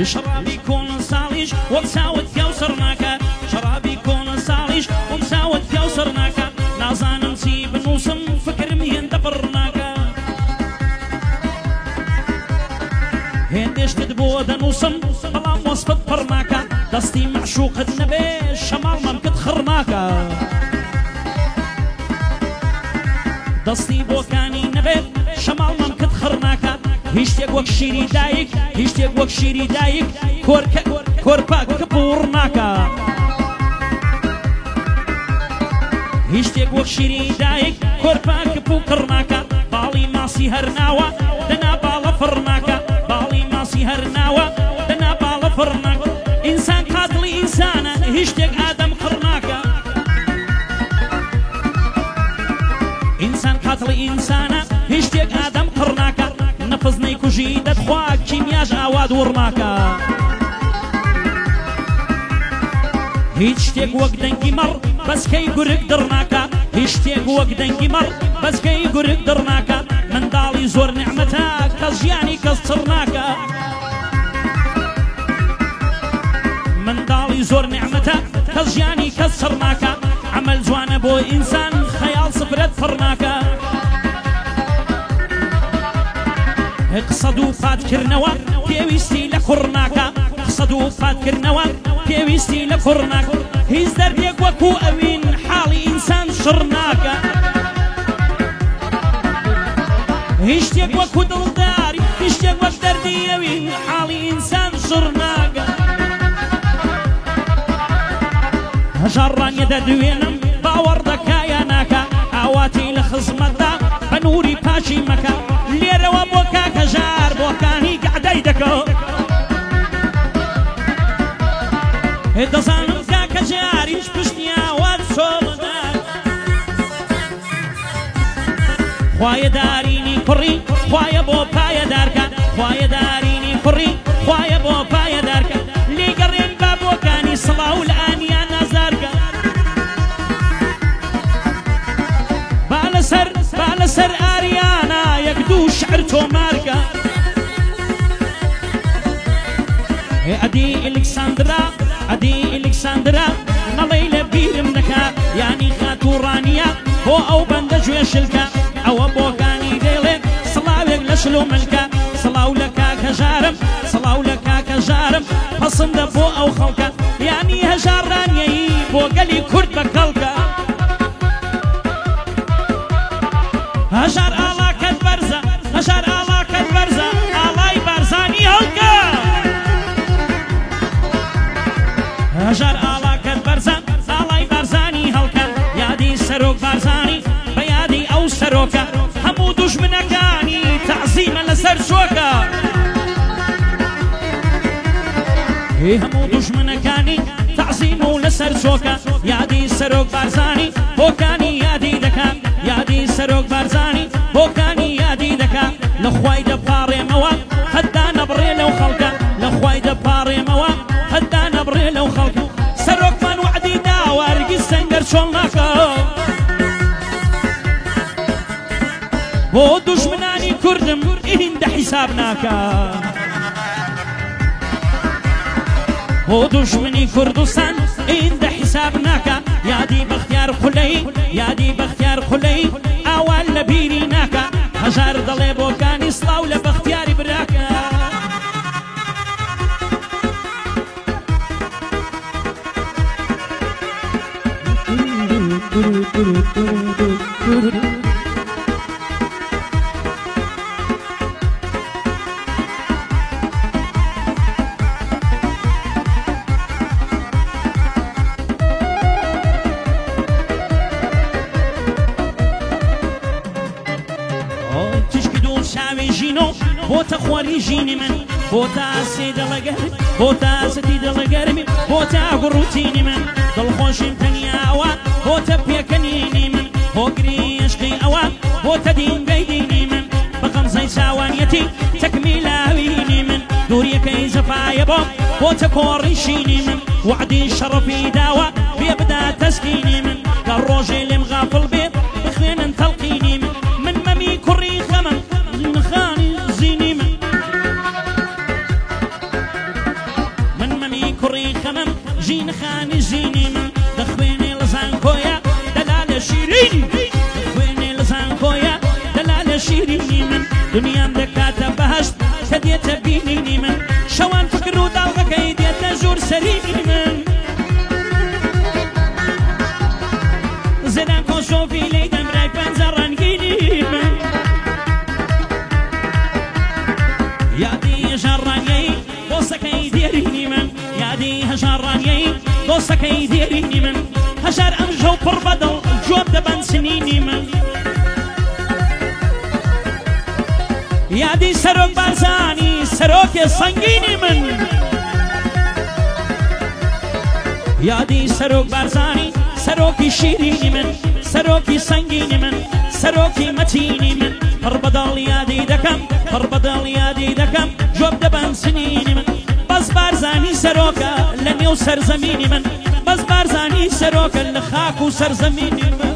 شرابي كون صاليش ومساوت كوسر ناكا شرابي كون صاليش ومساوت كوسر ناكا نازان نسيب نوسم فكر مين دبرناكا هندش تدبود نوسم بلام وصفت برناكا دستي معشوق النبي شمال ممكن خرناكا دستي بوكاني نبي شمال ممكن خرناكا هشتيك وك شيري دايك هشتيك وك شيري دايك كوربا كبورناكا هشتيك وك شيري دايك كوربا كبوكرناكا بالي ماسي هرناوا دنا بالا فرناكا بالي ماسي هرناوا دنا بالا فرناكا إنسان قاتل إنسانا هشتيك آدم قرناكا إنسان قاتل إنسانا هشتيك آدم قرناكا نفذني كجيدة خواك كيمياج آواد ورناكا هشتيك وك دنگي مر بس كي قرق درناكا هشتيك وك دنگي مر بس كي قرق درناكا من دالي زور نعمتاك كزياني كسرناكا من دالي زور نعمتاك كزياني كسرناكا عمل جوانه بو إنسان خيال صفرت فرناكا قصدو فات كرنوا بيويستي لكرناكا قصدو فات كرنوا بيويستي لكرناكا هيز درديك وكو أوين حالي إنسان شرناكا هشتيك وكو دلداري هشتيك وك دردي أوين حالي إنسان شرناكا هجران يدا دوينم باور دكايا ناكا اواتي لخزمتا بنوري باشي مكا ليرا وبوكا كجار بوكاني قعداي دكا دزانم كاكا جاريش بشنيا واد صولداك خوايا داريني كري خوايا بو بايا داركا خوايا داريني كري خوايا بو بايا داركا لي قرين بابوكاني صلاو الان يا نازاركا بالسر آريانا يقدو شعرتو ماركا أدي إلكساندرا نليل بير منكا يعني خاتورانيا هو أو بندج ويشلكا أو بوكاني ديلي صلاوك لشلو ملكا صلاو لكا كجارم صلاو لكا كجارم فصند بو أو خلكا يعني هجارانيا بو قلي كرد بكالكا هجر آلاك البرزة هجر آلاك البرزة آلاي برزاني هلكا هجر آلاك البرزة آلاي برزاني هلكا يادي سروك برزاني بيادي أو سروكا همو دجمنكاني تعظيم لسر شوكا همو دجمنكاني تعظيم لسر شوكا يادي سروك برزاني بوكاني يادي دكا يادي سروك برزاني بوكاني يادي دكا لخواي دباري موا خدا نبري لو خلقا لخواي دباري موا خدا نبري لو خلقا سروك من وعدي داوار قسنقر شولناكا بو دشمناني كردم إهند حسابناكا بو دشمني كردستان إهند حسابناكا يادي بختيار خلي يادي بختيار خلي أول لبيريناكا هجار ضلي بوكاني صلاو لبختياري براكا بوتا خواري جيني من بوتا سيد لقرمي بوتا ستيد لقرمي بوتا قروتيني من دل خوشم تنيا اوان بوتا بيكنيني من بوكري يشقي اوان بوتا دين بيديني من بخمسي ساوانيتي تكميلاويني من دوري كيز فايا بوتا كوريشيني من وعدي شرفي داوا بيبدا تسكيني من كالروجي اللي مغافل بيت بخوين تلقيني من ممي كوري خمم خاني زيني من ژین خانی ژینی من دەخوێنێ لە زانکۆیە دەلالە شیرینی دەخوێنێ لە زانکۆیە دەلالە شیرینی من دنیام دەکاتە بەهەشت کە دێتە بینینی من شەوان فکر و داڵغەکەی دێتە ژوور سەرینی من زێدان کۆشۆفی لەی دەمرای پەنجە ڕەنگینی من یادی هەژارڕانیەی دۆستەکەی دێرینی من یادی هەژارڕانیەی دۆستەکەی دێرینی من هەژار ئەم ژەو پڕ بەدڵ جۆب دەبەن سنینی من یادی سەرۆک بارزانی سەرۆکێ سەنگینی من یادی سەرۆک بارزانی سەرۆکی شیرینی من سەرۆکی سەنگینی من سەرۆکی مەتینی من پڕ بەدڵ یادی دەکەم پڕ بەدڵ یادی دەکەم جۆب دەبەن سنینی من بەس بارزانی سەرۆکە لە نێو سەرزەمینی من بەس بارزانی سەرۆکە لە خاک و سەرزەمینی من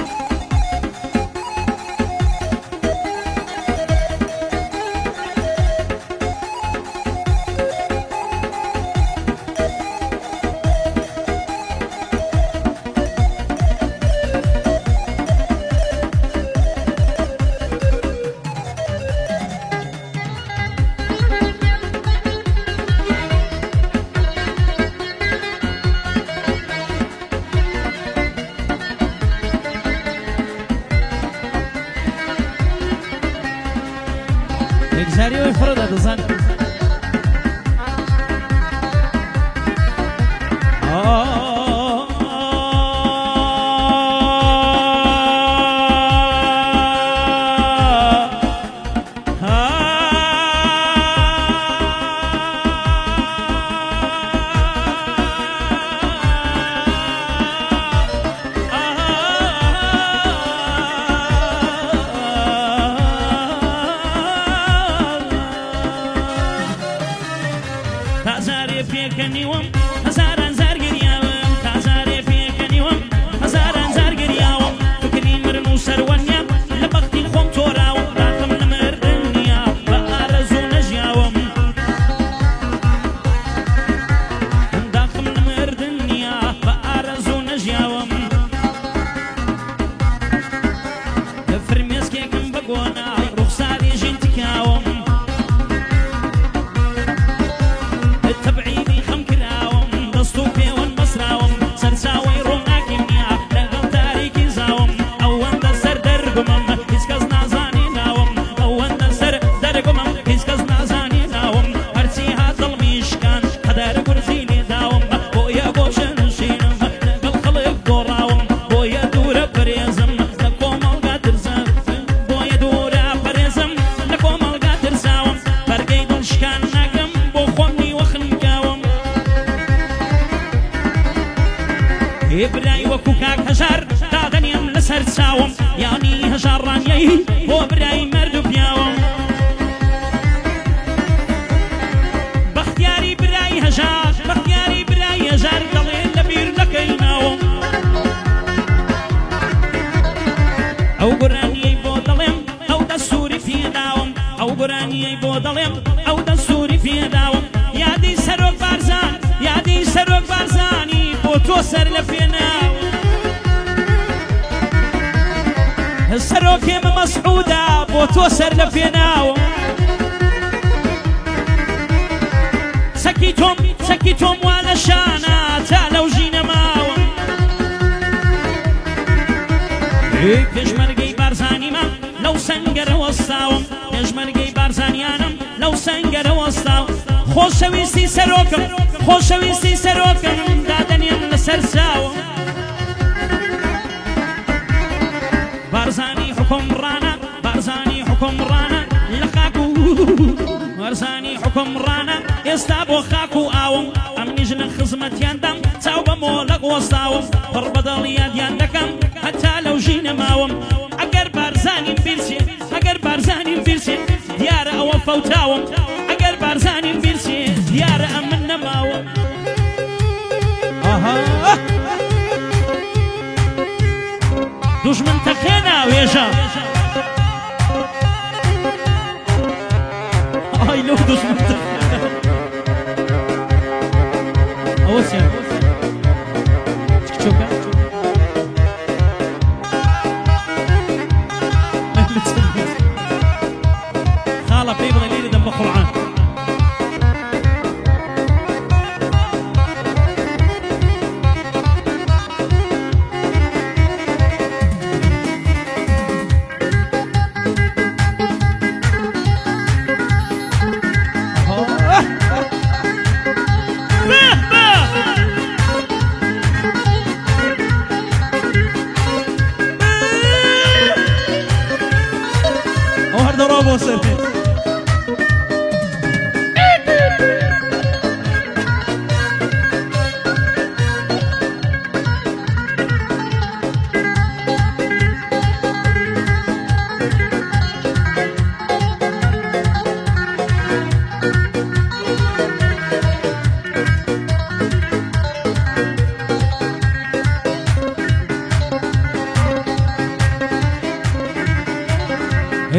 زاري ويفرض هذا الظن تازاري پێکەنیوم هەزاران زار گریاوم تازارێ پێکەنیوم هەزاران زار گریاوم فکری مرن و سەروەنیا لە بەختی خۆم تۆراوم داخم لە مردنیا بە ئارەزوو نەژیاوم داخم لە مردنیا بە ئارەزوو نەژیاوم لە فرمێسکێکم بە گۆنای ڕوخساری ژین تکاوم برای وەکو کاک هەژار دادەنیم لەسەر چاوم یانی هەژارڕانیەی بۆ برای مرد و پیاوم بەختیاری برای هەژار بەختیاری برای هەژار دەڵێ لە بیر دەکەی ناوم ئەو گۆرانیەی بۆ دەڵێم ئەو دەسووری پێداوم ئەو گۆرانیەی بۆ دەڵێم ئەو دەسووری پێداوم یادی سەرۆک بارزان یادی سەرۆک بارزانی بۆ تۆ سەر لە پێناو سەرۆکێمە مەسعودا بۆ تۆ سەر لە پێناوم سەکی تۆم وا لە شانە تا لەو ژینە ماوم پێشمەرگەی بارزانیمە لەو سەنگەرە وەستاوم پێشمەرگەی بارزانیانم لەو سەنگەرە وەستاوم خۆشەویستی سەرۆکم خۆشەویستی سەرۆکم دادەنیم لەسەر چاوم بارزانی حکومڕانە بارزانی حکومڕانە لە خاک و بارزانی حکومڕانە ئێستا بۆ خاک و ئاوم ئەمنیژ لە خزمەتیاندام چاو بە مۆڵەق وەستاوم پڕ بەدڵ یادیان دەکەم هەتا لەو ژینە ماوم ئەگەر بارزانیم بیرچێ ئەگەر بارزانیم بیرچێ دیارە ئەوە فەوتاوم ئەگەر بارزانیم بیرچێ دیارە ئەمن نەماوم دوژمن تەقێنا وێژە ئای لەو دوژمن تەقێنا ئەوە چیان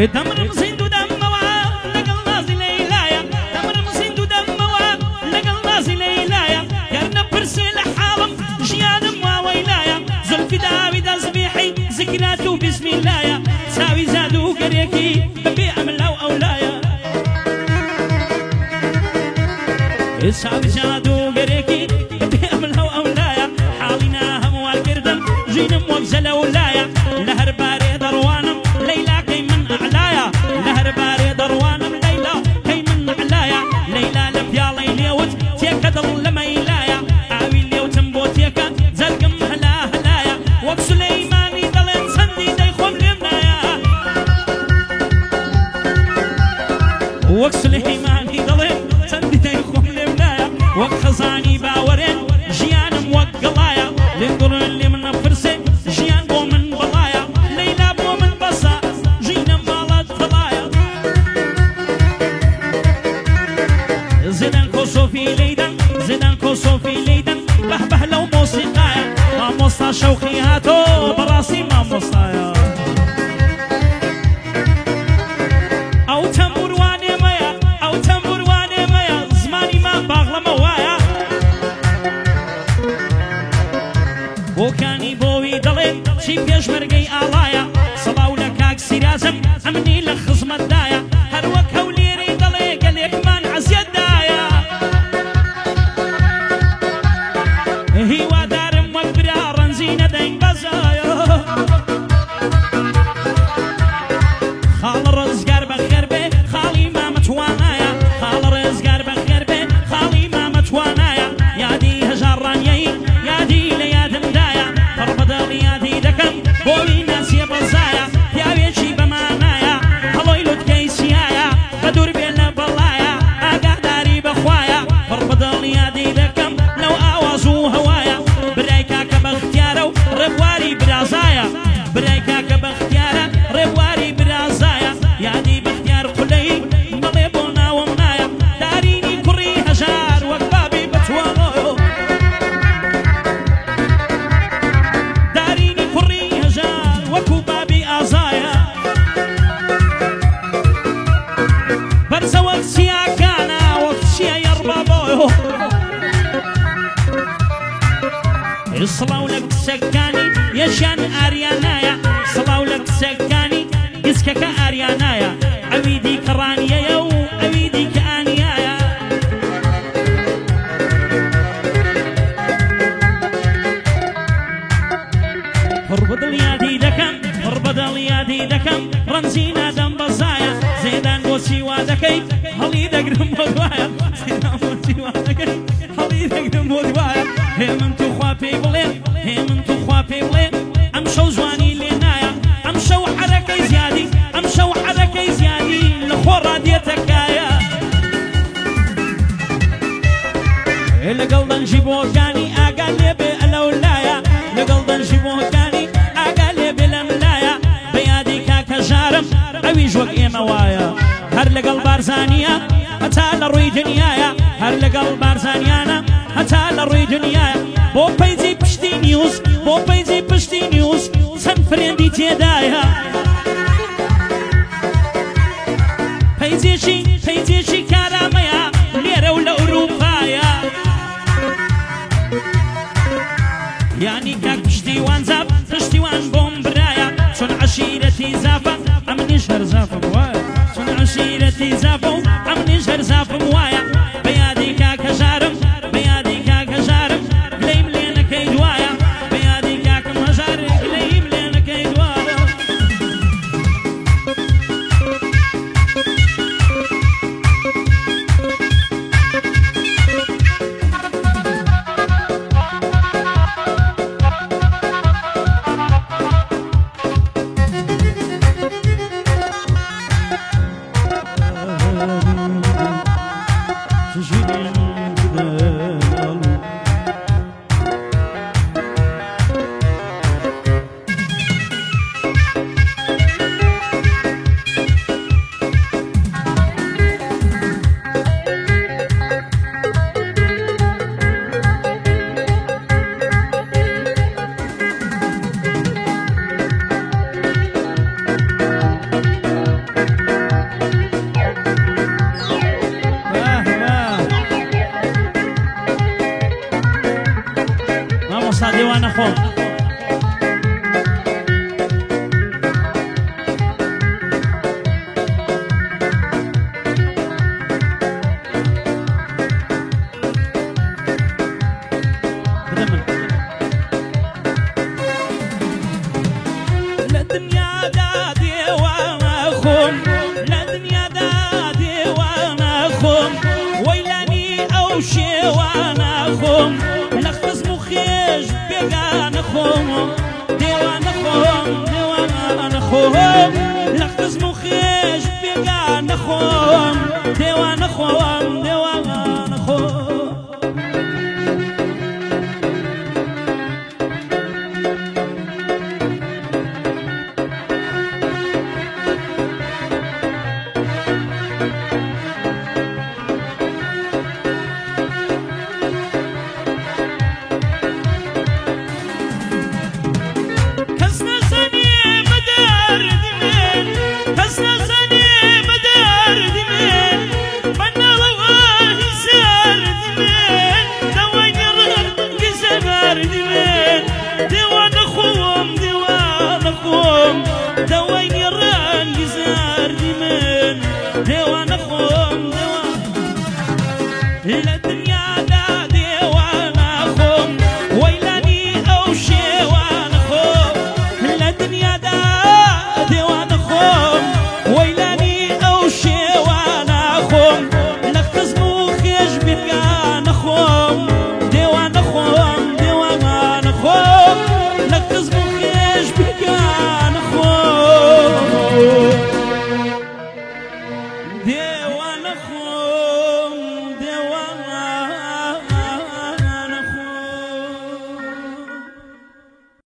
دمرم زیندو دموا لەگەڵ نازی لەیلایە دەمرم زیندو دەمەوە لەگەڵ نازی لەیلایە گەرنە پرسێ لە حاڵم ژیانم واوەیلایە زولفی داوی دەزبیحی زیکرات و بسمیلایە چاوی زاد و گەرێکی بەبێ ئەملاو ئەولایە چاوی زاد و گەرێکی بەبێ ئەملاو ئەولایە حاڵینا هەموار کردم ژینم وەک زەلەولایە لە هەر بارێ دەڕوانم لەیلا کەی من ئەعلایە لە هەر بارێ دەڕوانم لەیلا کەی من ئەعلایە لەیلا لە پیاڵەی لێوت تێکە دڵ لە مەیلایە ئاوی لێوتم بۆ تێکە جەرگم هەلا هەلایە وەک سولەیمانی دەڵێن چەندی دەی خۆم لێم نایە وەک سولەیمانی دەڵێن چەندی دەی خۆم لێم نایە وەک خەزانی باوەڕێن ژیانم وەک گەڵایە لێم دڵێن لێ من نەپرسێ ژیان بۆ من بەڵایە لەیلا بۆ من بەسە ژینم ماڵەت فڵایە زێدان کۆسۆفی لەیدەن زێدان کۆسۆفی لەیدەن بەهبەه لەو مۆسیقایە مامۆستا شەوقی هاتۆ بەڕاستی مامۆستایە ئەو تەمبور وانێمەیە ئەو تەمبور وانێمەیە زمانی مان باغڵەمە وایە بۆکانی بۆوی دەڵێن چی پێشمەرگەی ئاڵایە سەڵاو لە کاک سیرازم ئەمنی لە خزمەتدایە هەروەک هەولێرەی دەڵێ گەلێکمان عەزیەتدایە هیوادارم وەک برا ڕەنزی نەدەین بەزایە خاڵ ڕزگار بەخێر بێ خاڵی مامەتوانایە خاڵ ڕێزگار بەخێر بێ خاڵی مامەتوانایە یادی هەژار ڕانیەی یادی لە یادمدایە پڕبەدەڵ یادی دەکەم بۆوی ناسیە بەزایە پیاوێکی بەمانایە هەڵۆی لوتکەی سیایە بە دوور بێ لە بەڵایە ئاگاداری بەخوایە پڕبەدەڵ یادی دەکەم لەو ئاواز و هەوایە برای کاکە بەختیارە و ڕێبواری برازایە برای کاکە بەختیارە ڕێبواری برازایە یادی بەختیار قولەی مەڵێ بۆ ناوم نایە دارینی کوڕی هەژار وەک بابی بەتوانۆ دارینی کوڕی هەژار وەکو بابی ئازایە بەرزە وەک چیاکانە وەک چیە یەڕبابۆ سڵاو لە کچەکانی یەشیان ئاریانایە سڵاو لە کچەکانی گسکەکە ئاریانایە ئەوی دیکە ڕانیەیە و ئەوی دیکە ئانیایە پڕبەدڵ یادی دەکەم پڕبەدڵ یادی دەکەم ڕەنزی نادەم بەزایە زێدان بۆچی وا دەکەی هەڵی دەگرم بۆ دوایە زێدان بۆچی وا دەکەی هەڵی دەگرم بۆ دوایە هێ من تو خوا پێی بڵێ هێ من تو خوا پێی بڵێ ئەم شەو جوانی لێ نایە ئەم شەو حەرەکەی زیادی ئەم شەو حەرەکەی زیادی لە خۆ ڕادیەتەکایە لەگەڵ دەنجی بۆکانی ئاگا لێ بێ ئەلەولایە لەگەڵ دەنجی بۆکانی ئاگا لێ بێ لەملایە بە یادی کاکە ژارم ئەویش وەک ئێمە وایە هەر لەگەڵ بارزانیە هەتا لە ڕووی دنیایە هەر لەگەڵ بارزانیانە هەتا لە ڕووی دنیایە بۆ پەیجی پشتی نیوز بۆ پەیجی پشتی نیوز چەند فرێندی تێدایە پەیجێکی کارامەیە لێرە و لە ئوروپایە یانی کاک پشتیوان زاف پشتیوان بۆم برایە چۆن عەشیرەتی زافە ئەمنیش هەر زافم وایە چۆن عەشیرەتی زافە و ئەمنیش هەر زافم وایە بە یادی کاکە ژارم بە یادی کاکە ژارم گلەیم لێ نەکەی دوایە بە یادی کاکەم هەژار گلەیم لێ نەکەی دوایە ديوان خو لخز مخيش بيقان خوم ديوان خوم ديوان خوم